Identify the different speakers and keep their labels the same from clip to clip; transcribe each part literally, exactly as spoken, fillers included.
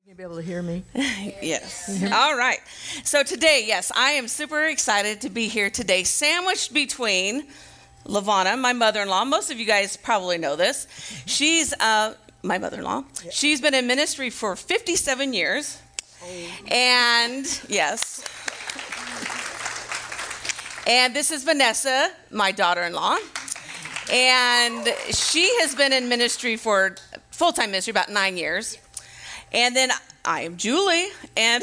Speaker 1: You'll be able to hear me.
Speaker 2: Yes. All right. So today, yes, I am super excited to be here today, sandwiched between LaVonna, my mother-in-law. Most of you guys probably know this. She's uh, my mother-in-law. She's been in ministry for fifty-seven years. And yes. And this is Vanessa, my daughter-in-law. And she has been in ministry for full-time ministry about nine years. And then I am Julie, and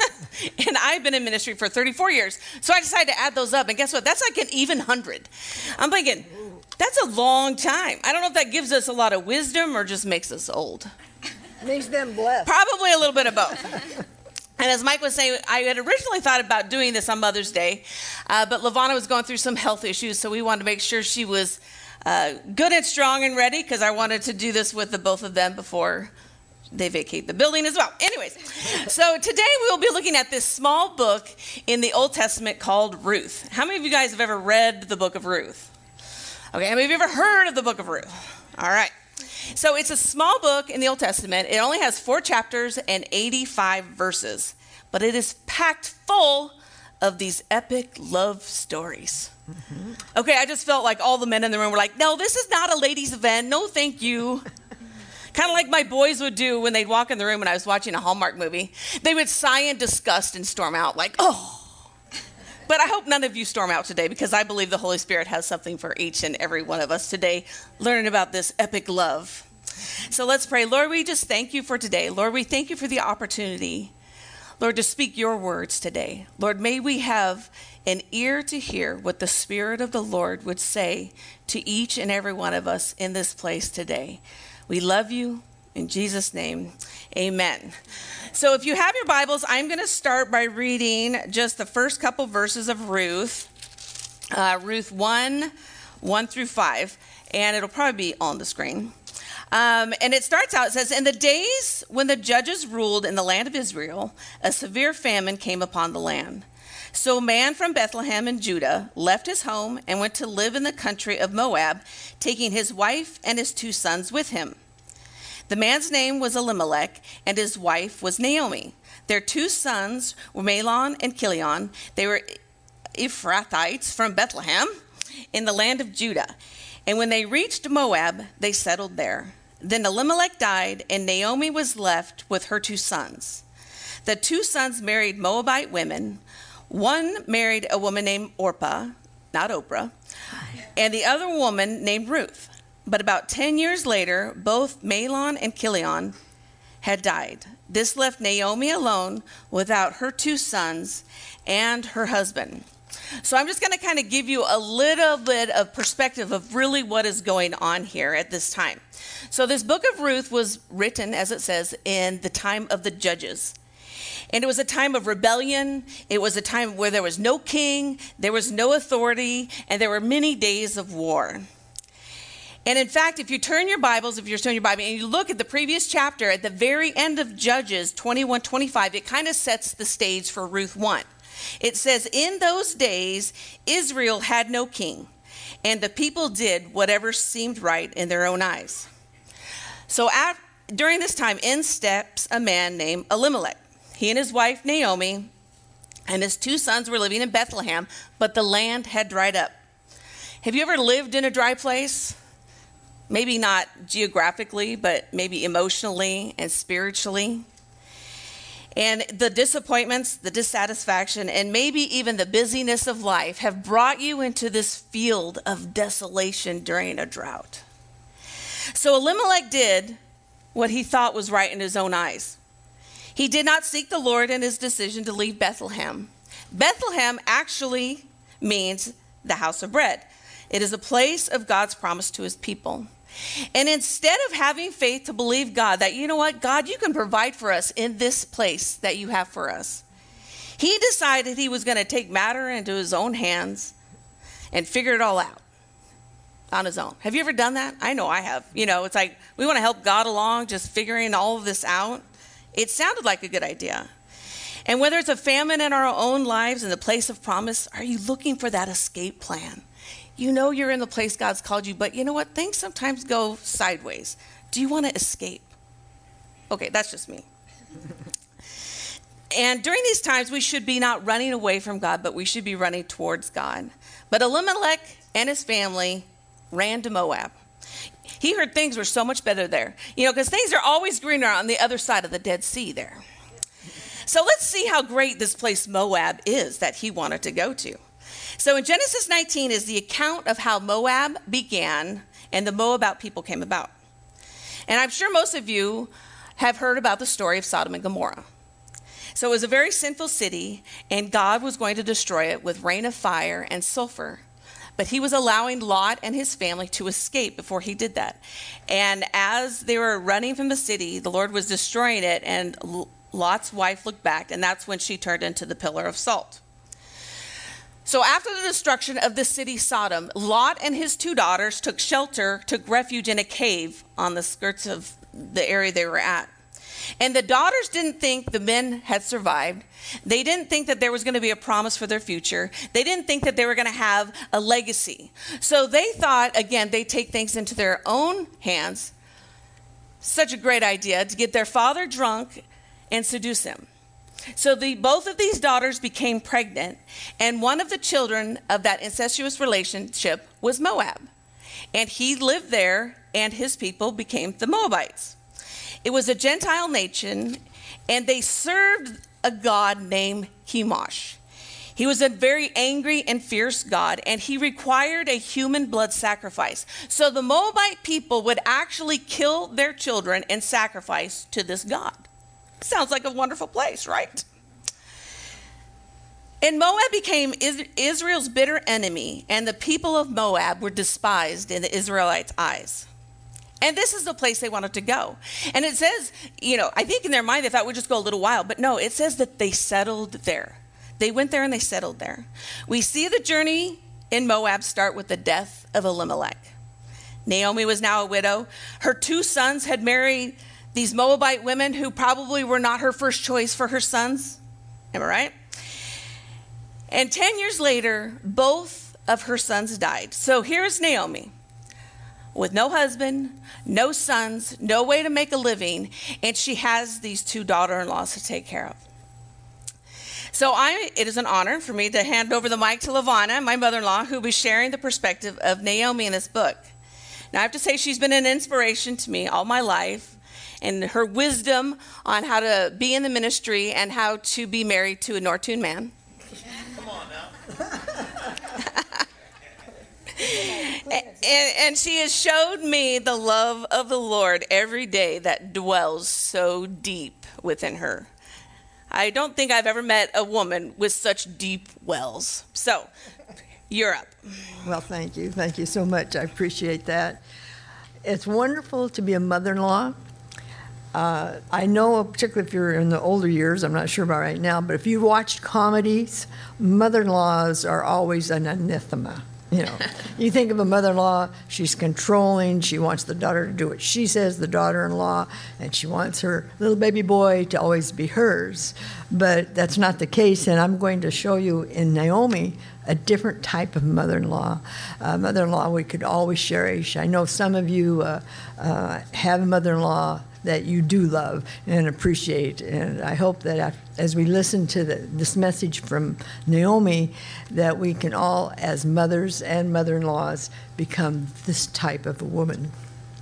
Speaker 2: and I've been in ministry for thirty-four years. So I decided to add those up, and guess what? That's like an even hundred. I'm thinking, that's a long time. I don't know if that gives us a lot of wisdom or just makes us old.
Speaker 1: Makes them blessed.
Speaker 2: Probably a little bit of both. And as Mike was saying, I had originally thought about doing this on Mother's Day, uh, but LaVonna was going through some health issues, so we wanted to make sure she was uh, good and strong and ready, because I wanted to do this with the both of them before they vacate the building as well. Anyways, so today we'll be looking at this small book in the Old Testament called Ruth. How many of you guys have ever read the book of Ruth? Okay, how many of you ever heard of the book of Ruth? All right. So it's a small book in the Old Testament. It only has four chapters and eighty-five verses, but it is packed full of these epic love stories. Mm-hmm. Okay, I just felt like all the men in the room were like, no, this is not a ladies' event. No, thank you. Kind of like my boys would do when they'd walk in the room when I was watching a Hallmark movie. They would sigh in disgust and storm out like, oh. But I hope none of you storm out today, because I believe the Holy Spirit has something for each and every one of us today, learning about this epic love. So let's pray. Lord, we just thank you for today. Lord, we thank you for the opportunity, Lord, to speak your words today. Lord, may we have an ear to hear what the Spirit of the Lord would say to each and every one of us in this place today. We love you. In Jesus' name, amen. So if you have your Bibles, I'm going to start by reading just the first couple verses of Ruth, uh, Ruth one, one through five, and it'll probably be on the screen. Um, and it starts out, it says, in the days when the judges ruled in the land of Israel, a severe famine came upon the land. So a man from Bethlehem in Judah left his home and went to live in the country of Moab, taking his wife and his two sons with him. The man's name was Elimelech, and his wife was Naomi. Their two sons were Mahlon and Chilion. They were Ephrathites from Bethlehem in the land of Judah. And when they reached Moab, they settled there. Then Elimelech died, and Naomi was left with her two sons. The two sons married Moabite women. One married a woman named Orpah, not Oprah, and the other woman named Ruth. But about ten years later, both Mahlon and Chilion had died. This left Naomi alone without her two sons and her husband. So I'm just going to kind of give you a little bit of perspective of really what is going on here at this time. So this book of Ruth was written, as it says, in the time of the judges. And it was a time of rebellion. It was a time where there was no king, there was no authority, and there were many days of war. And in fact, if you turn your Bibles, if you're turning your Bible, and you look at the previous chapter, at the very end of Judges twenty-one twenty-five, it kind of sets the stage for Ruth one. It says, in those days, Israel had no king, and the people did whatever seemed right in their own eyes. So at, during this time, in steps a man named Elimelech. He and his wife, Naomi, and his two sons were living in Bethlehem, but the land had dried up. Have you ever lived in a dry place? Maybe not geographically, but maybe emotionally and spiritually. And the disappointments, the dissatisfaction, and maybe even the busyness of life have brought you into this field of desolation during a drought. So Elimelech did what he thought was right in his own eyes. He did not seek the Lord in his decision to leave Bethlehem. Bethlehem actually means the house of bread. It is a place of God's promise to his people. And instead of having faith to believe God, that, you know what, God, you can provide for us in this place that you have for us, he decided he was going to take matter into his own hands and figure it all out on his own. Have you ever done that? I know I have. You know, it's like we want to help God along, just figuring all of this out. It sounded like a good idea. And whether it's a famine in our own lives in the place of promise, are you looking for that escape plan? You know you're in the place God's called you, but you know what? Things sometimes go sideways. Do you want to escape? Okay, that's just me. And during these times, we should be not running away from God, but we should be running towards God. But Elimelech and his family ran to Moab. He heard things were so much better there. You know, because things are always greener on the other side of the Dead Sea there. So let's see how great this place Moab is that he wanted to go to. So in Genesis nineteen is the account of how Moab began and the Moabite people came about. And I'm sure most of you have heard about the story of Sodom and Gomorrah. So it was a very sinful city, and God was going to destroy it with rain of fire and sulfur. But he was allowing Lot and his family to escape before he did that. And as they were running from the city, the Lord was destroying it, and Lot's wife looked back, and that's when she turned into the pillar of salt. So after the destruction of the city Sodom, Lot and his two daughters took shelter, took refuge in a cave on the skirts of the area they were at. And the daughters didn't think the men had survived. They didn't think that there was going to be a promise for their future. They didn't think that they were going to have a legacy. So they thought, again, they'd take things into their own hands. Such a great idea to get their father drunk and seduce him. So the, both of these daughters became pregnant, and one of the children of that incestuous relationship was Moab. And he lived there, and his people became the Moabites. It was a Gentile nation, and they served a god named Chemosh. He was a very angry and fierce god, and he required a human blood sacrifice. So the Moabite people would actually kill their children and sacrifice to this god. Sounds like a wonderful place, right? And Moab became Israel's bitter enemy, and the people of Moab were despised in the Israelites' eyes. And this is the place they wanted to go. And it says, you know, I think in their mind they thought we'd just go a little while. But no, it says that they settled there. They went there and they settled there. We see the journey in Moab start with the death of Elimelech. Naomi was now a widow. Her two sons had married these Moabite women who probably were not her first choice for her sons. Am I right? And ten years later, both of her sons died. So here's Naomi, with no husband, no sons, no way to make a living, and she has these two daughter-in-laws to take care of. So I, it is an honor for me to hand over the mic to Lavana, my mother-in-law, who will be sharing the perspective of Naomi in this book. Now, I have to say she's been an inspiration to me all my life, and her wisdom on how to be in the ministry and how to be married to a Nortune man. Come on now. And, and she has showed me the love of the Lord every day that dwells so deep within her. I don't think I've ever met a woman with such deep wells. So, you're up.
Speaker 1: Well, thank you. Thank you so much. I appreciate that. It's wonderful to be a mother-in-law. Uh, I know, particularly if you're in the older years, I'm not sure about right now, but if you watched comedies, mother-in-laws are always an anathema. You know, you think of a mother-in-law, she's controlling, she wants the daughter to do what she says, the daughter-in-law, and she wants her little baby boy to always be hers. But that's not the case, and I'm going to show you in Naomi a different type of mother-in-law. Uh, mother-in-law we could always cherish. I know some of you uh, uh, have a mother-in-law that you do love and appreciate. And I hope that as we listen to the, this message from Naomi, that we can all, as mothers and mother-in-laws, become this type of a woman.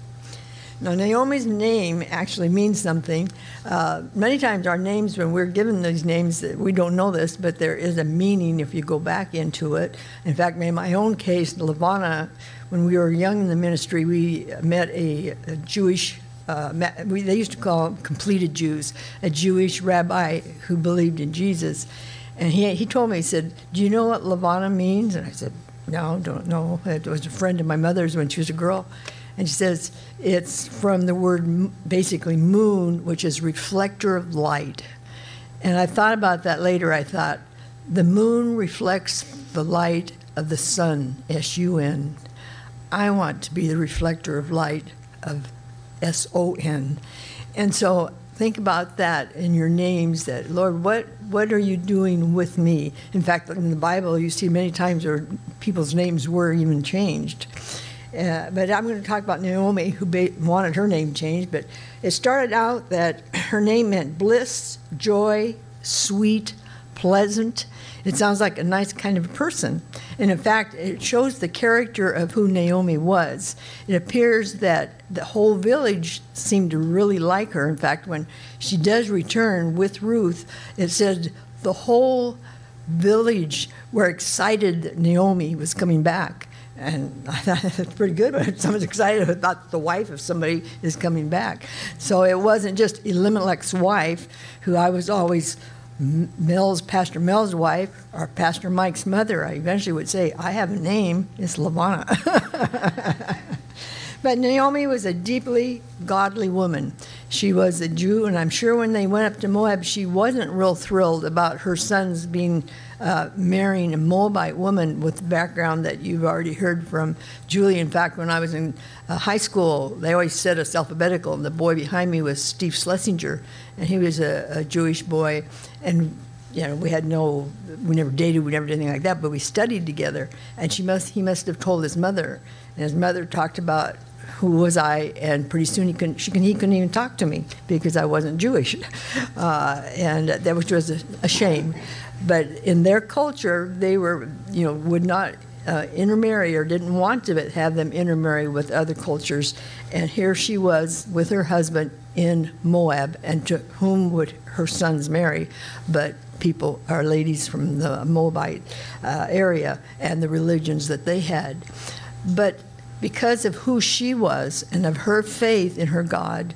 Speaker 1: Now, Naomi's name actually means something. Uh, many times our names, when we're given these names, we don't know this, but there is a meaning if you go back into it. In fact, in my own case, Lavana, when we were young in the ministry, we met a, a Jewish Uh, we, they used to call them completed Jews, a Jewish rabbi who believed in Jesus. And he he told me, he said, do you know what Lavana means? And I said, no, don't know. It was a friend of my mother's when she was a girl. And she says, it's from the word basically moon, which is reflector of light. And I thought about that later. I thought, the moon reflects the light of the sun, S U N. I want to be the reflector of light of S O N. And so think about that in your names, that, Lord, what, what are you doing with me? In fact, in the Bible, you see many times where people's names were even changed. Uh, but I'm going to talk about Naomi, who ba- wanted her name changed. But it started out that her name meant bliss, joy, sweet, pleasant. It sounds like a nice kind of person. And in fact, it shows the character of who Naomi was. It appears that the whole village seemed to really like her. In fact, when she does return with Ruth, it said the whole village were excited that Naomi was coming back. And I thought that's pretty good when someone's excited about the wife of somebody is coming back. So it wasn't just Elimelech's wife, who I was always Mel's, Pastor Mel's wife, or Pastor Mike's mother. I eventually would say, I have a name, it's Lavana. But Naomi was a deeply godly woman. She was a Jew, and I'm sure when they went up to Moab, she wasn't real thrilled about her sons being uh, marrying a Moabite woman with the background that you've already heard from Julie. In fact, when I was in uh, high school, they always said us alphabetical, and the boy behind me was Steve Schlesinger, and he was a, a Jewish boy, and you know, we had no, we never dated, we never did anything like that, but we studied together, and she must, he must have told his mother, and his mother talked about who was I, and pretty soon he couldn't, she, he couldn't even talk to me because I wasn't Jewish, uh, and that which was a, a shame. But in their culture, they were, you know, would not uh, intermarry or didn't want to have them intermarry with other cultures, and here she was with her husband in Moab, and to whom would her sons marry, but people or ladies from the Moabite uh, area and the religions that they had. But because of who she was and of her faith in her God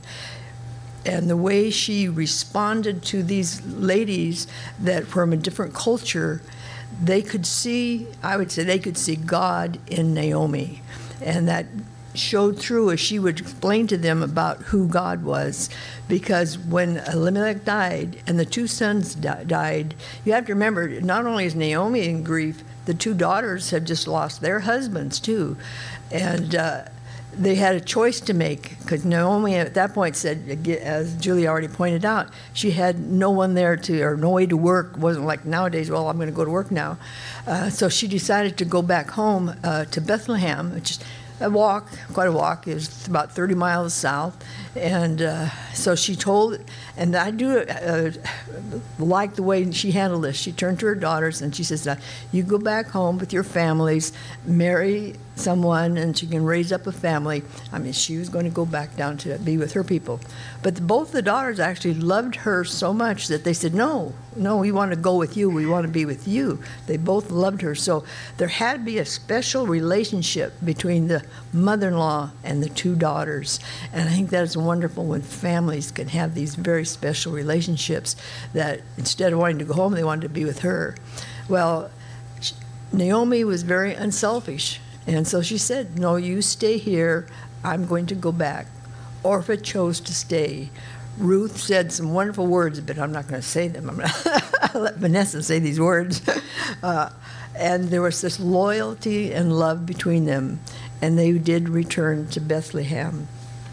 Speaker 1: and the way she responded to these ladies that from a different culture, they could see, I would say they could see God in Naomi. And that showed through as she would explain to them about who God was. Because when Elimelech died and the two sons di- died, you have to remember, not only is Naomi in grief, the two daughters had just lost their husbands too. And uh, they had a choice to make, because Naomi at that point said, as Julie already pointed out, she had no one there to, or no way to work. It wasn't like nowadays, well, I'm going to go to work now. Uh, so she decided to go back home uh, to Bethlehem, which is a walk, quite a walk. It was about thirty miles south. And uh, so she told, and I do uh, like the way she handled this. She turned to her daughters and she says, you go back home with your families, marry someone, and she can raise up a family. I mean, she was going to go back down to be with her people. But the, both the daughters actually loved her so much that they said, no, no, we want to go with you. We want to be with you. They both loved her. So there had to be a special relationship between the mother-in-law and the two daughters. And I think that is wonderful when families can have these very special relationships that instead of wanting to go home, they wanted to be with her. Well, Naomi was very unselfish. And so she said, no, you stay here. I'm going to go back. Orpah chose to stay. Ruth said some wonderful words, but I'm not going to say them. I'm going to let Vanessa say these words. Uh, and there was this loyalty and love between them. And they did return to Bethlehem.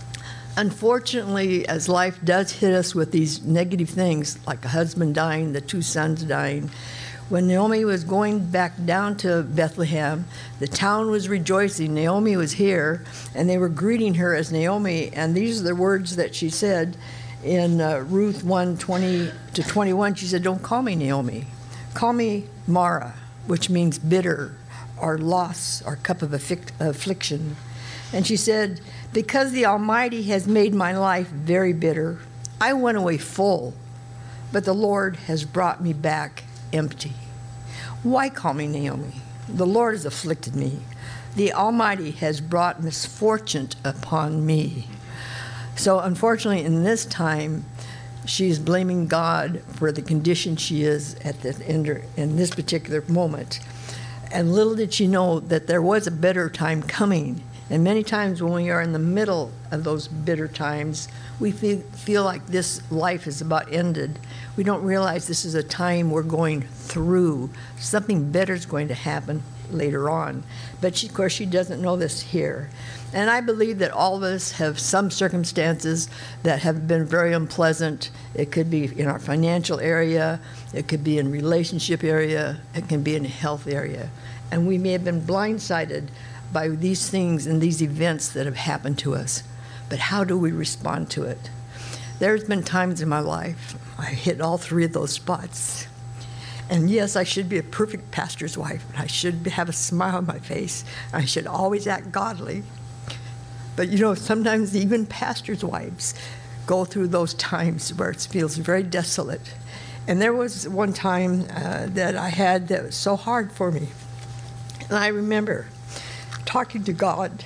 Speaker 1: Unfortunately, as life does hit us with these negative things, like a husband dying, the two sons dying, when Naomi was going back down to Bethlehem, the town was rejoicing. Naomi was here, and they were greeting her as Naomi. And these are the words that she said in uh, Ruth one, twenty to twenty-one. She said, don't call me Naomi. Call me Mara, which means bitter, or loss, or cup of affic- affliction. And she said, because the Almighty has made my life very bitter, I went away full, but the Lord has brought me back empty. Why call me Naomi? The Lord has afflicted me. The Almighty has brought misfortune upon me. So unfortunately, in this time, she's blaming God for the condition she is at the end in this particular moment. And little did she know that there was a better time coming. And many times when we are in the middle of those bitter times, we feel, feel like this life is about ended. We don't realize this is a time we're going through. Something better is going to happen later on. But she, of course, she doesn't know this here. And I believe that all of us have some circumstances that have been very unpleasant. It could be in our financial area. It could be in relationship area. It can be in health area. And we may have been blindsided by these things and these events that have happened to us, but how do we respond to it? There's been times in my life I hit all three of those spots. And yes, I should be a perfect pastor's wife, and I should have a smile on my face. I should always act godly. But you know, sometimes even pastors' wives go through those times where it feels very desolate. And there was one time uh, that I had that was so hard for me. And I remember talking to God.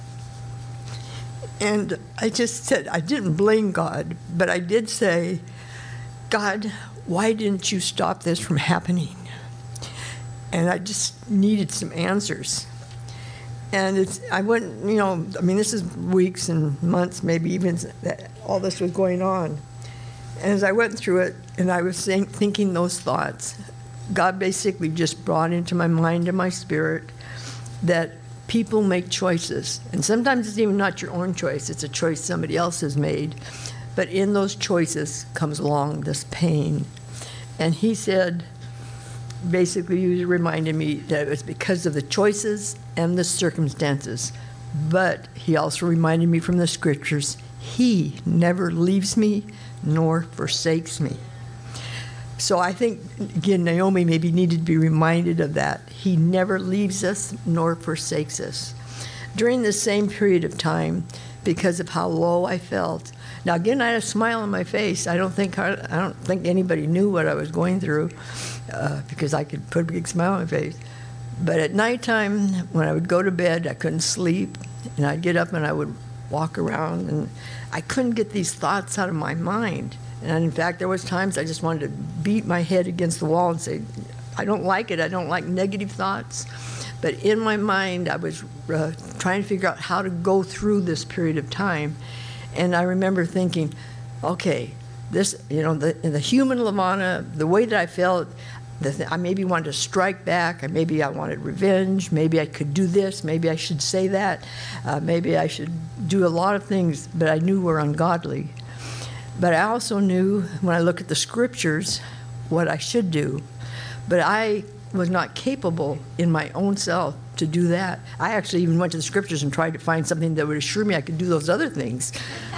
Speaker 1: And I just said, I didn't blame God, but I did say, God, why didn't you stop this from happening? And I just needed some answers. And it's, I went, you know, I mean, this is weeks and months, maybe even that all this was going on. And as I went through it and I was saying, thinking those thoughts, God basically just brought into my mind and my spirit that people make choices. And sometimes it's even not your own choice, it's a choice somebody else has made. But in those choices comes along this pain. And he said, basically, he reminded me that it was because of the choices and the circumstances. But he also reminded me from the scriptures, he never leaves me nor forsakes me. So I think, again, Naomi maybe needed to be reminded of that. He never leaves us nor forsakes us. During this same period of time, because of how low I felt, now again, I had a smile on my face. I don't think I don't think anybody knew what I was going through uh, because I could put a big smile on my face. But at nighttime, when I would go to bed, I couldn't sleep, and I'd get up and I would walk around, and I couldn't get these thoughts out of my mind. And in fact, there was times I just wanted to beat my head against the wall and say, I don't like it. I don't like negative thoughts. But in my mind, I was uh, trying to figure out how to go through this period of time. And I remember thinking, okay, this, you know, the, the human LaVonna, the way that I felt, the th- I maybe wanted to strike back. I maybe I wanted revenge. Maybe I could do this. Maybe I should say that. Uh, maybe I should do a lot of things, but I knew were ungodly. But I also knew, when I look at the scriptures, what I should do. But I was not capable in my own self to do that. I actually even went to the scriptures and tried to find something that would assure me I could do those other things.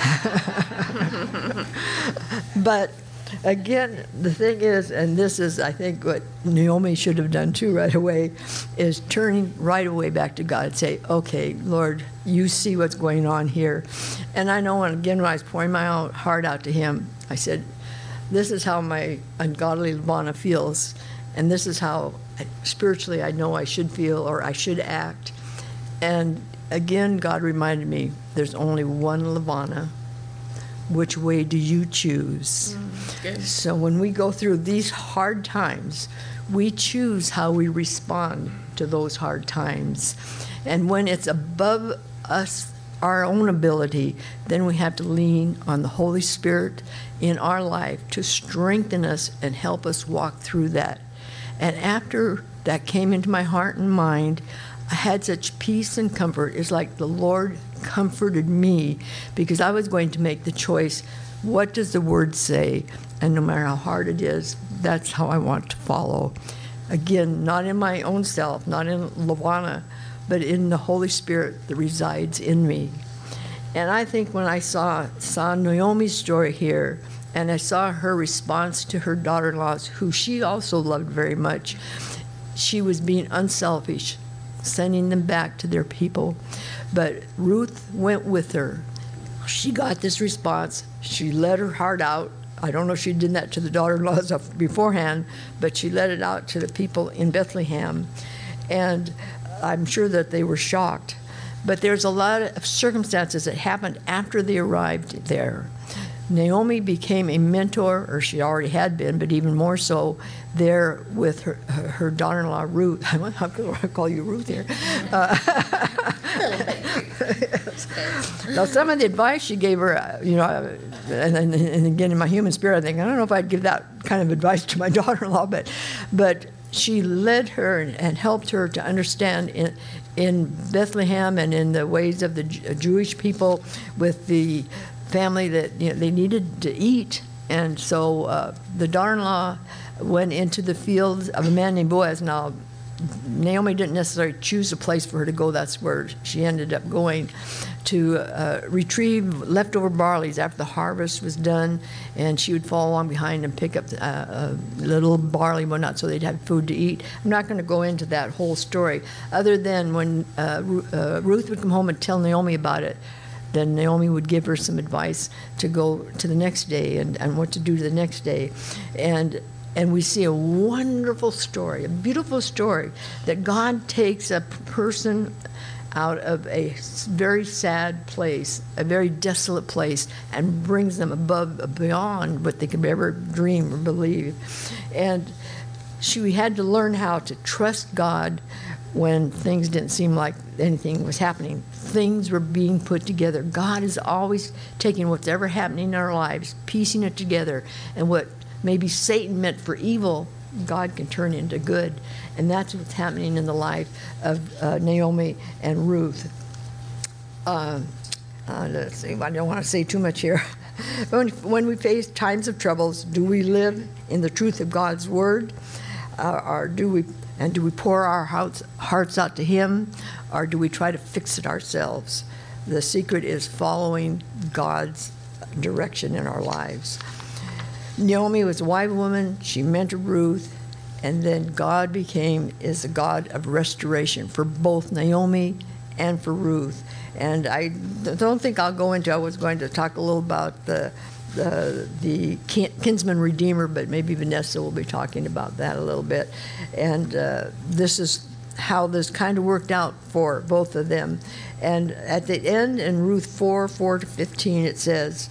Speaker 1: But again, the thing is, and this is, I think, what Naomi should have done too right away, is turning right away back to God and say, okay, Lord, you see what's going on here. And I know, when, again, when I was pouring my out, heart out to him, I said, this is how my ungodly LaVonna feels, and this is how spiritually I know I should feel or I should act. And again, God reminded me, there's only one LaVonna. Which way do you choose? Mm, good. So when we go through these hard times, we choose how we respond to those hard times. And when it's above us, our own ability, then we have to lean on the Holy Spirit in our life to strengthen us and help us walk through that. And after that came into my heart and mind, I had such peace and comfort. It's like the Lord comforted me, because I was going to make the choice, what does the Word say? And no matter how hard it is, that's how I want to follow. Again, not in my own self, not in LaVonna, but in the Holy Spirit that resides in me. And I think when I saw, saw Naomi's story here, and I saw her response to her daughter-in-laws, who she also loved very much, she was being unselfish, sending them back to their people. But Ruth went with her. She got this response. She let her heart out. I don't know if she did that to the daughter-in-laws beforehand, but she let it out to the people in Bethlehem. And I'm sure that they were shocked. But there's a lot of circumstances that happened after they arrived there. Naomi became a mentor, or she already had been, but even more so there with her, her, her daughter-in-law, Ruth. I'm going to call you Ruth here. Uh, now, some of the advice she gave her, uh, you know, and, and, and again, in my human spirit, I think, I don't know if I'd give that kind of advice to my daughter-in-law, but, but she led her and, and helped her to understand in, in Bethlehem and in the ways of the J- Jewish people with the family that, you know, they needed to eat. And so uh, the daughter-in-law went into the fields of a man named Boaz. Now, Naomi didn't necessarily choose a place for her to go. That's where she ended up going to uh, retrieve leftover barleys after the harvest was done, and she would follow along behind and pick up uh, a little barley and whatnot so they'd have food to eat. I'm not going to go into that whole story, other than when uh, Ru- uh, Ruth would come home and tell Naomi about it, then Naomi would give her some advice to go to the next day and, and what to do the next day. And and we see a wonderful story, a beautiful story, that God takes a person out of a very sad place, a very desolate place, and brings them above, beyond what they could ever dream or believe. And she had to learn how to trust God when things didn't seem like anything was happening. Things were being put together. God is always taking what's ever happening in our lives, piecing it together, and what maybe Satan meant for evil, God can turn into good. And that's what's happening in the life of uh, Naomi and Ruth. Uh, uh, let's see, I don't want to say too much here. when, when we face times of troubles, do we live in the truth of God's word? Uh, or do we, and do we pour our hearts, hearts out to Him, or do we try to fix it ourselves? The secret is following God's direction in our lives. Naomi was a wise woman. She mentored Ruth, and then God became is a God of restoration for both Naomi and for Ruth. And I don't think I'll go into. I was going to talk a little about the the, the kinsman redeemer, but maybe Vanessa will be talking about that a little bit. And uh, this is how this kind of worked out for both of them. And at the end, in Ruth four, four to fifteen, it says,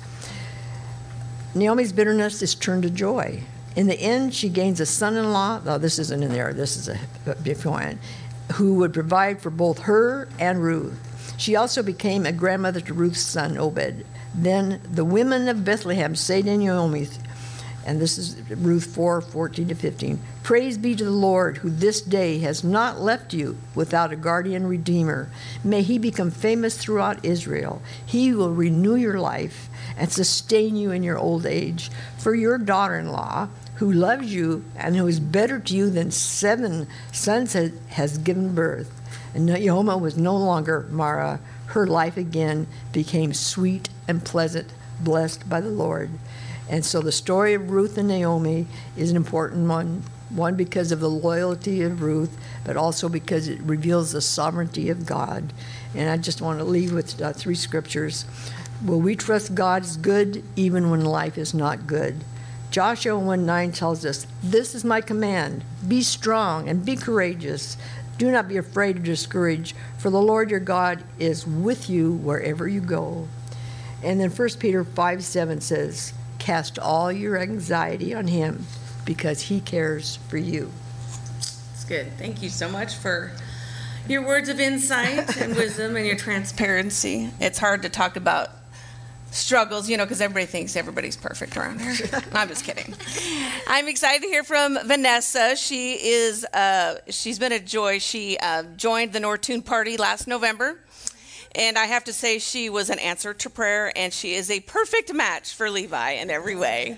Speaker 1: Naomi's bitterness is turned to joy. In the end, she gains a son-in-law. No, this isn't in there. This is a beforehand, who would provide for both her and Ruth. She also became a grandmother to Ruth's son, Obed. Then the women of Bethlehem say to Naomi, and this is Ruth four, fourteen to fifteen, praise be to the Lord, who this day has not left you without a guardian redeemer. May he become famous throughout Israel. He will renew your life and sustain you in your old age. For your daughter-in-law, who loves you and who is better to you than seven sons, has given birth. And Naomi was no longer Mara. Her life again became sweet and pleasant, blessed by the Lord. And so the story of Ruth and Naomi is an important one, one because of the loyalty of Ruth, but also because it reveals the sovereignty of God. And I just want to leave with uh, three scriptures. Will we trust God is good even when life is not good? Joshua one nine tells us, this is my command, be strong and be courageous. Do not be afraid or discouraged, for the Lord your God is with you wherever you go. And then First Peter five seven says, cast all your anxiety on him because he cares for you.
Speaker 2: That's good. Thank you so much for your words of insight and wisdom and your transparency. It's hard to talk about struggles, you know, because everybody thinks everybody's perfect around here. I'm just kidding. I'm excited to hear from Vanessa. She is, uh, she's been a joy. She uh, joined the Nortune Party last November. And I have to say she was an answer to prayer, and she is a perfect match for Levi in every way.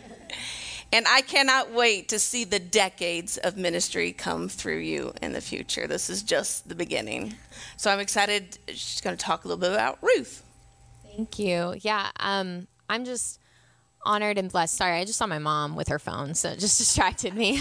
Speaker 2: And I cannot wait to see the decades of ministry come through you in the future. This is just the beginning. So I'm excited. She's going to talk a little bit about Ruth.
Speaker 3: Thank you. Yeah, um, I'm just honored and blessed. Sorry, I just saw my mom with her phone, so it just distracted me.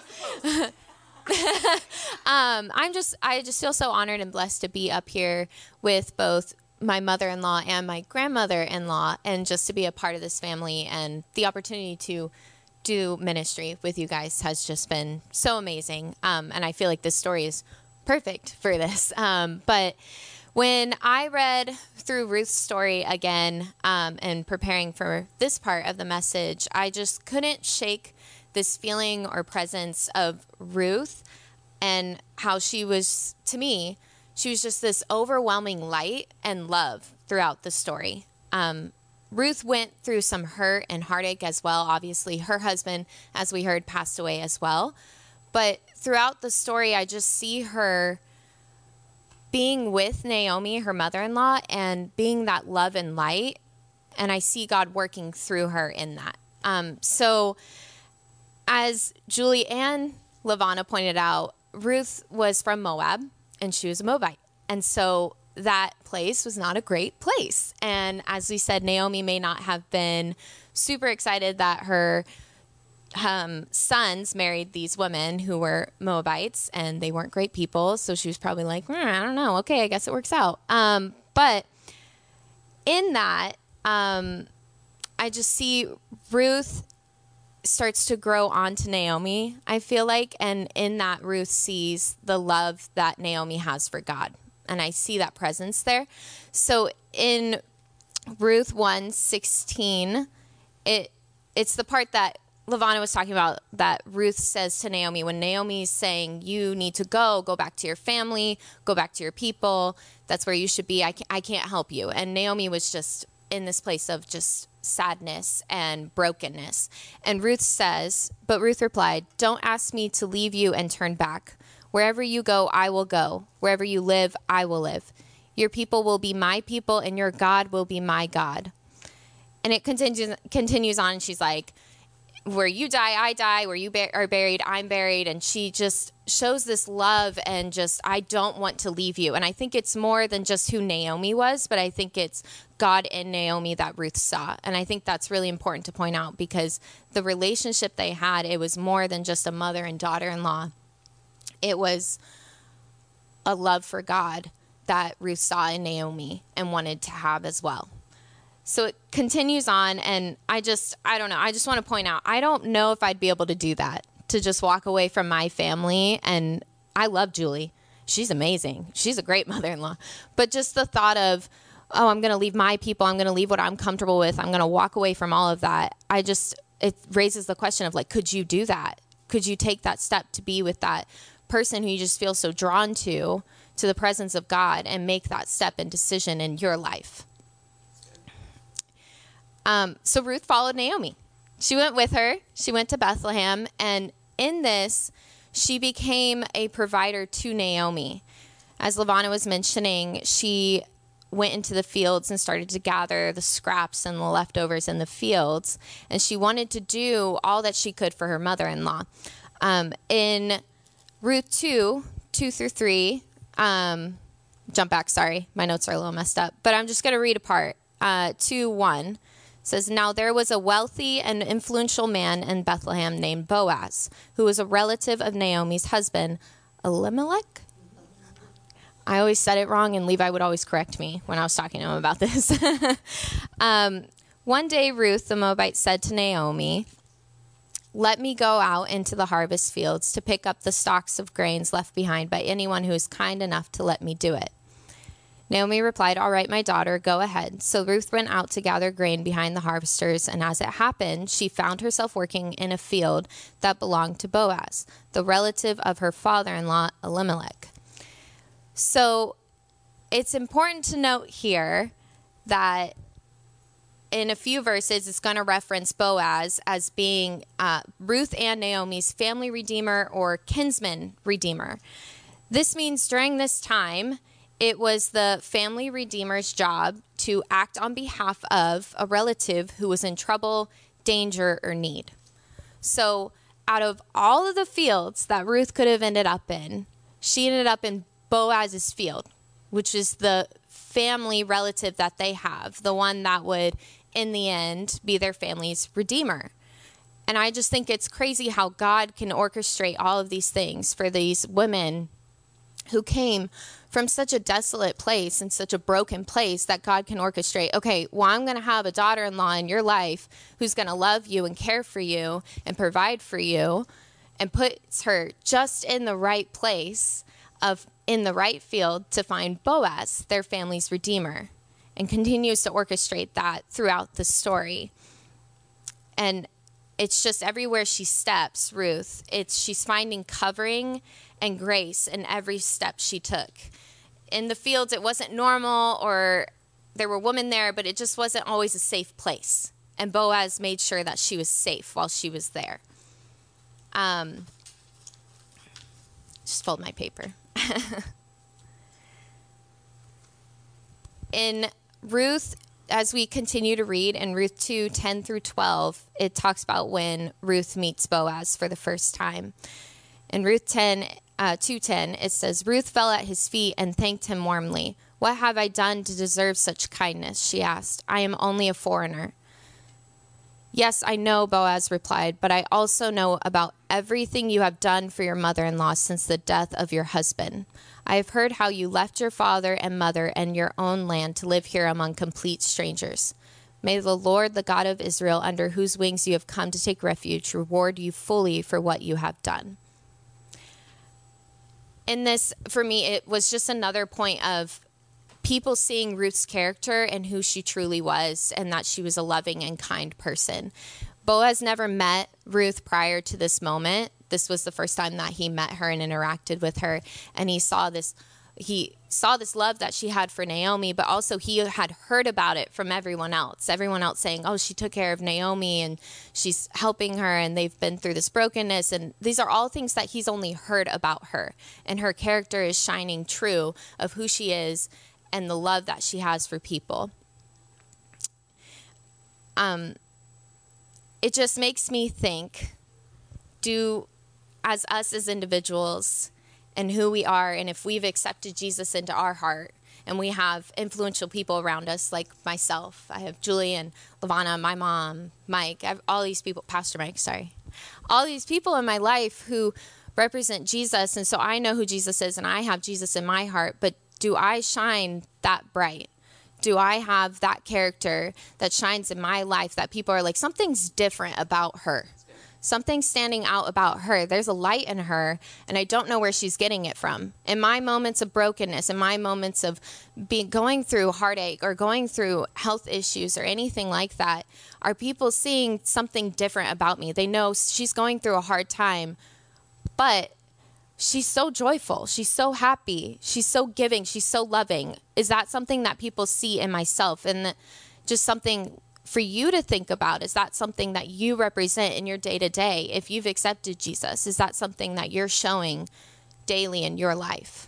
Speaker 3: um, I'm just, I just feel so honored and blessed to be up here with both my mother-in-law and my grandmother-in-law, and just to be a part of this family, and the opportunity to do ministry with you guys has just been so amazing. Um, and I feel like this story is perfect for this. Um, but when I read through Ruth's story again, um, and preparing for this part of the message, I just couldn't shake this feeling or presence of Ruth, and how she was, to me, she was just this overwhelming light and love throughout the story. Um, Ruth went through some hurt and heartache as well. Obviously, her husband, as we heard, passed away as well. But throughout the story, I just see her being with Naomi, her mother-in-law, and being that love and light. And I see God working through her in that. Um, so as Julie and LaVonna pointed out, Ruth was from Moab, and she was a Moabite. And so that place was not a great place. And as we said, Naomi may not have been super excited that her um, sons married these women who were Moabites, and they weren't great people. So she was probably like, mm, I don't know. Okay, I guess it works out. Um, but in that, um, I just see Ruth starts to grow onto Naomi, I feel like. And in that, Ruth sees the love that Naomi has for God. And I see that presence there. So in Ruth one sixteen, it it's the part that Lavana was talking about, that Ruth says to Naomi, when Naomi's saying, you need to go, go back to your family, go back to your people. That's where you should be. I can't, I can't help you. And Naomi was just in this place of just sadness and brokenness. And Ruth says, but Ruth replied, don't ask me to leave you and turn back. Wherever you go, I will go. Wherever you live, I will live. Your people will be my people, and your God will be my God. And it continues continues on, and she's like, where you die, I die. Where you ba- are buried, I'm buried. And she just shows this love and just, I don't want to leave you. And I think it's more than just who Naomi was, but I think it's God in Naomi that Ruth saw. And I think that's really important to point out, because the relationship they had, it was more than just a mother and daughter-in-law. It was a love for God that Ruth saw in Naomi and wanted to have as well. So it continues on, and I just, I don't know, I just want to point out, I don't know if I'd be able to do that, to just walk away from my family. And I love Julie. She's amazing. She's a great mother-in-law. But just the thought of, oh, I'm going to leave my people, I'm going to leave what I'm comfortable with, I'm going to walk away from all of that. I just, it raises the question of, like, could you do that? Could you take that step to be with that person who you just feel so drawn to, to the presence of God, and make that step and decision in your life? Um, so Ruth followed Naomi. She went with her. She went to Bethlehem. And in this, she became a provider to Naomi. As Lavana was mentioning, she went into the fields and started to gather the scraps and the leftovers in the fields. And she wanted to do all that she could for her mother-in-law. Um, in Ruth two, two through three, um, jump back, sorry, my notes are a little messed up, but I'm just going to read a part. Uh, two, one says, now there was a wealthy and influential man in Bethlehem named Boaz, who was a relative of Naomi's husband, Elimelech. I always said it wrong, and Levi would always correct me when I was talking to him about this. um, one day, Ruth, the Moabite, said to Naomi, let me go out into the harvest fields to pick up the stalks of grains left behind by anyone who is kind enough to let me do it. Naomi replied, all right, my daughter, go ahead. So Ruth went out to gather grain behind the harvesters, and as it happened, she found herself working in a field that belonged to Boaz, the relative of her father-in-law, Elimelech. So it's important to note here that in a few verses, it's going to reference Boaz as being uh, Ruth and Naomi's family redeemer or kinsman redeemer. This means during this time, it was the family redeemer's job to act on behalf of a relative who was in trouble, danger, or need. So out of all of the fields that Ruth could have ended up in, she ended up in Boaz's field, which is the family relative that they have, the one that would, in the end, be their family's redeemer. And I just think it's crazy how God can orchestrate all of these things for these women who came from such a desolate place and such a broken place, that God can orchestrate, okay, well, I'm going to have a daughter-in-law in your life who's going to love you and care for you and provide for you, and puts her just in the right place, of in the right field, to find Boaz, their family's redeemer, and continues to orchestrate that throughout the story. And it's just everywhere she steps, Ruth, it's she's finding covering and grace in every step she took. In the fields, it wasn't normal, or there were women there, but it just wasn't always a safe place. And Boaz made sure that she was safe while she was there. Um, just fold my paper. In Ruth, as we continue to read in Ruth two, ten through twelve, it talks about when Ruth meets Boaz for the first time. In Ruth ten, uh, two ten, it says, Ruth fell at his feet and thanked him warmly. What have I done to deserve such kindness? She asked. I am only a foreigner. Yes, I know, Boaz replied, but I also know about everything you have done for your mother-in-law since the death of your husband. I have heard how you left your father and mother and your own land to live here among complete strangers. May the Lord, the God of Israel, under whose wings you have come to take refuge, reward you fully for what you have done. In this, for me, it was just another point of people seeing Ruth's character and who she truly was, and that she was a loving and kind person. Boaz never met Ruth prior to this moment. This was the first time that he met her and interacted with her, and he saw this he saw this love that she had for Naomi, but also he had heard about it from everyone else. Everyone else saying, oh, she took care of Naomi and she's helping her and they've been through this brokenness. And these are all things that he's only heard about her. And her character is shining true of who she is and the love that she has for people. Um, it just makes me think, do, as us as individuals and who we are, and if we've accepted Jesus into our heart, and we have influential people around us, like myself, I have Julie and Lavana, my mom, Mike, I have all these people, Pastor Mike, sorry, all these people in my life who represent Jesus, and so I know who Jesus is, and I have Jesus in my heart, but do I shine that bright? Do I have that character that shines in my life that people are like, something's different about her? Something's standing out about her. There's a light in her, and I don't know where she's getting it from. In my moments of brokenness, in my moments of being going through heartache or going through health issues or anything like that, are people seeing something different about me? They know she's going through a hard time, but she's so joyful. She's so happy. She's so giving. She's so loving. Is that something that people see in myself? And just something for you to think about. Is that something that you represent in your day-to-day? If you've accepted Jesus, is that something that you're showing daily in your life?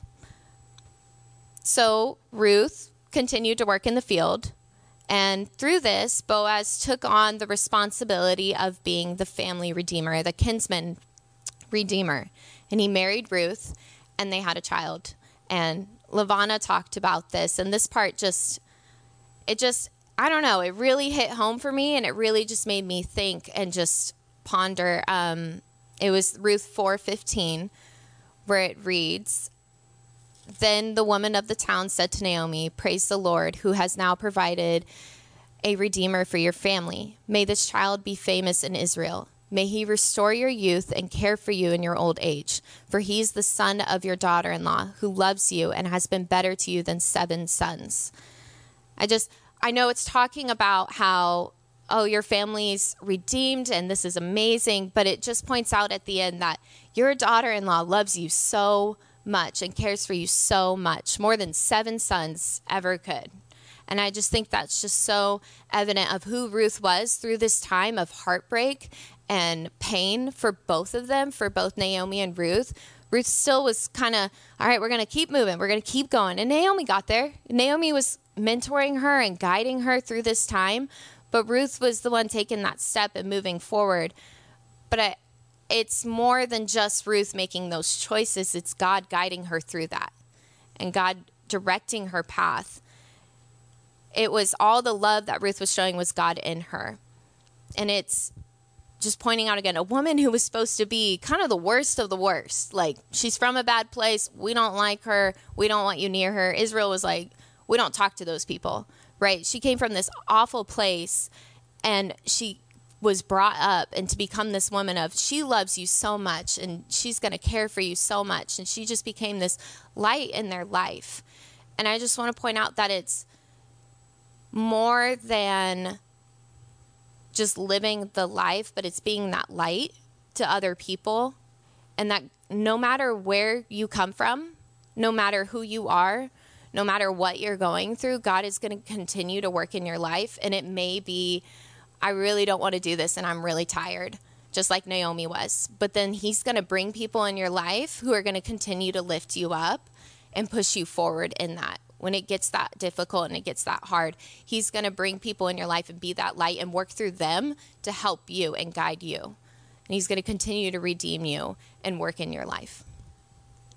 Speaker 3: So Ruth continued to work in the field, and through this, Boaz took on the responsibility of being the family redeemer, the kinsman redeemer. And he married Ruth, and they had a child. And Lavana talked about this, and this part just, it just, I don't know, it really hit home for me, and it really just made me think and just ponder. Um, it was Ruth four fifteen, where it reads, Then the woman of the town said to Naomi, Praise the Lord, who has now provided a redeemer for your family. May this child be famous in Israel. May he restore your youth and care for you in your old age, for he is the son of your daughter-in-law, who loves you and has been better to you than seven sons. I just... I know it's talking about how, oh, your family's redeemed and this is amazing, but it just points out at the end that your daughter-in-law loves you so much and cares for you so much, more than seven sons ever could. And I just think that's just so evident of who Ruth was through this time of heartbreak and pain for both of them, for both Naomi and Ruth. Ruth still was kind of, all right, we're going to keep moving. We're going to keep going. And Naomi got there. Naomi was mentoring her and guiding her through this time, but Ruth was the one taking that step and moving forward. But I, it's more than just Ruth making those choices. It's God guiding her through that and God directing her path. It was all the love that Ruth was showing was God in her. And it's just pointing out again, a woman who was supposed to be kind of the worst of the worst. Like, she's from a bad place. We don't like her. We don't want you near her. Israel was like, we don't talk to those people, right? She came from this awful place, and she was brought up and to become this woman of, she loves you so much, and she's going to care for you so much. And she just became this light in their life. And I just want to point out that it's more than just living the life, but it's being that light to other people. And that no matter where you come from, no matter who you are, no matter what you're going through, God is going to continue to work in your life. And it may be, I really don't want to do this and I'm really tired, just like Naomi was. But then he's going to bring people in your life who are going to continue to lift you up and push you forward in that. When it gets that difficult and it gets that hard, he's going to bring people in your life and be that light and work through them to help you and guide you. And he's going to continue to redeem you and work in your life.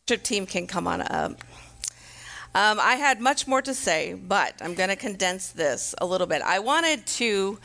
Speaker 2: worship team can come on up. Um, I had much more to say, but I'm going to condense this a little bit. I wanted to,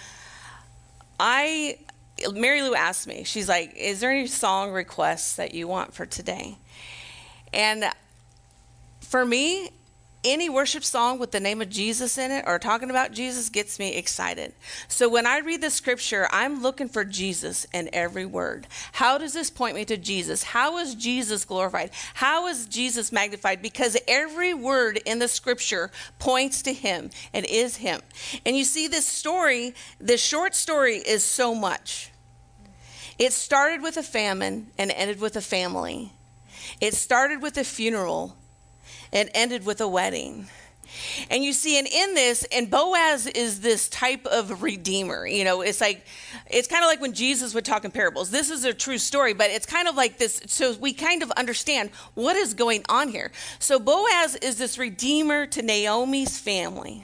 Speaker 2: I, Mary Lou asked me, she's like, is there any song requests that you want for today? And for me, any worship song with the name of Jesus in it or talking about Jesus gets me excited. So when I read the scripture, I'm looking for Jesus in every word. How does this point me to Jesus? How is Jesus glorified? How is Jesus magnified? Because every word in the scripture points to him and is him. And you see this story, this short story is so much. It started with a famine and ended with a family. It started with a funeral and ended with a wedding. And you see, and in this, and Boaz is this type of redeemer. You know, it's like, it's kind of like when Jesus would talk in parables. This is a true story, but it's kind of like this, so we kind of understand what is going on here. So Boaz is this redeemer to Naomi's family.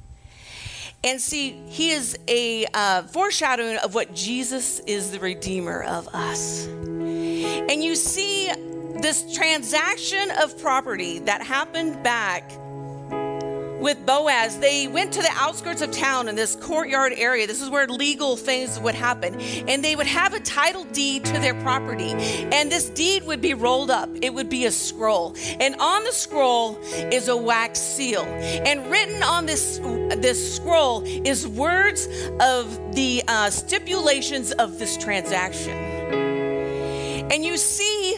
Speaker 2: And see, he is a uh, foreshadowing of what Jesus is, the redeemer of us. And you see this transaction of property that happened back with Boaz. They went to the outskirts of town in this courtyard area. This is where legal things would happen. And they would have a title deed to their property. And this deed would be rolled up. It would be a scroll. And on the scroll is a wax seal. And written on this, this scroll is words of the uh, stipulations of this transaction. And you see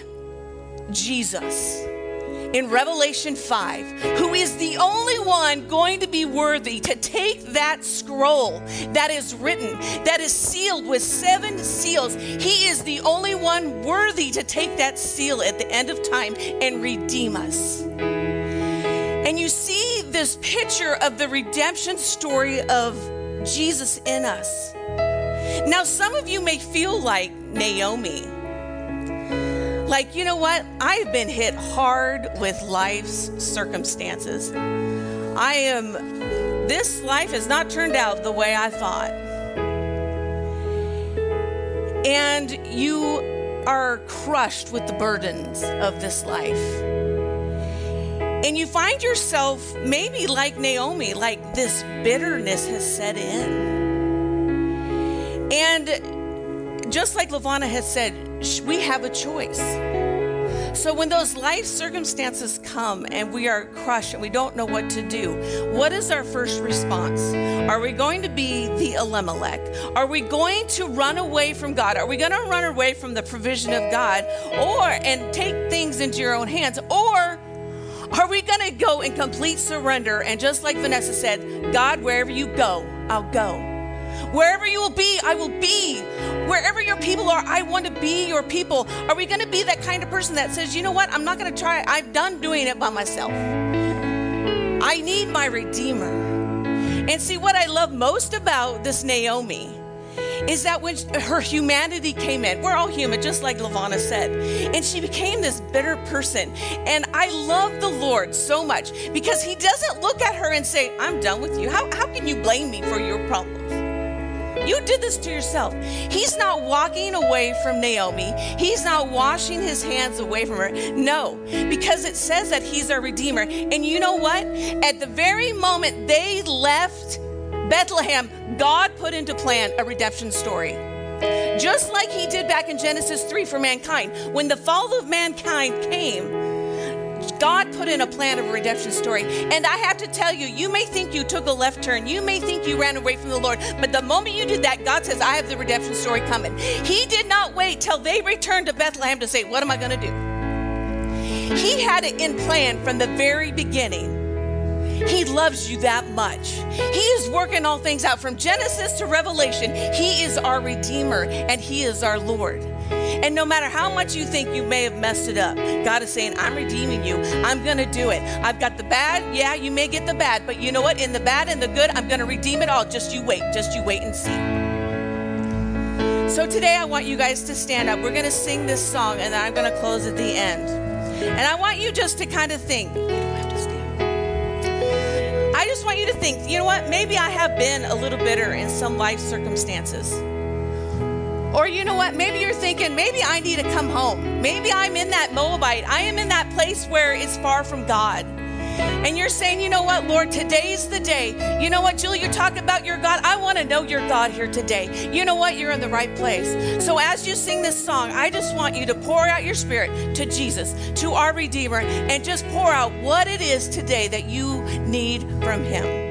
Speaker 2: Jesus in Revelation five, who is the only one going to be worthy to take that scroll that is written, that is sealed with seven seals. He is the only one worthy to take that seal at the end of time and redeem us. And you see this picture of the redemption story of Jesus in us. Now, some of you may feel like Naomi. Like, you know what? I've been hit hard with life's circumstances. I am, this life has not turned out the way I thought. And you are crushed with the burdens of this life. And you find yourself maybe like Naomi, like this bitterness has set in. And just like LaVonna has said, we have a choice. So when those life circumstances come and we are crushed and we don't know what to do, what is our first response? Are we going to be the Elimelech? Are we going to run away from God? Are we going to run away from the provision of God, or and take things into your own hands? Or are we going to go in complete surrender and, just like Vanessa said, God, wherever you go, I'll go. Wherever you will be, I will be. Wherever your people are, I want to be your people. Are we going to be that kind of person that says, you know what, I'm not going to try. I'm done doing it by myself. I need my Redeemer. And see, what I love most about this Naomi is that when her humanity came in, we're all human, just like LaVonna said, and she became this bitter person. And I love the Lord so much because he doesn't look at her and say, I'm done with you. How, how can you blame me for your problems? You did this to yourself. He's not walking away from Naomi. He's not washing his hands away from her. No, because it says that he's our Redeemer. And you know what? At the very moment they left Bethlehem, God put into plan a redemption story. Just like he did back in Genesis three for mankind. When the fall of mankind came, God put in a plan of a redemption story. And I have to tell you, you may think you took a left turn. You may think you ran away from the Lord. But the moment you did that, God says, I have the redemption story coming. He did not wait till they returned to Bethlehem to say, what am I going to do? He had it in plan from the very beginning. He loves you that much. He is working all things out from Genesis to Revelation. He is our Redeemer and he is our Lord. And no matter how much you think you may have messed it up, God is saying, I'm redeeming you. I'm going to do it. I've got the bad. Yeah, you may get the bad, but you know what? In the bad and the good, I'm going to redeem it all. Just you wait. Just you wait and see. So today I want you guys to stand up. We're going to sing this song and then I'm going to close at the end. And I want you just to kind of think. You don't have to stand. I just want you to think, you know what? Maybe I have been a little bitter in some life circumstances. Or you know what? Maybe you're thinking, maybe I need to come home. Maybe I'm in that Moabite. I am in that place where it's far from God. And you're saying, you know what, Lord, today's the day. You know what, Julie, you're talking about your God. I want to know your God here today. You know what? You're in the right place. So as you sing this song, I just want you to pour out your spirit to Jesus, to our Redeemer, and just pour out what it is today that you need from him.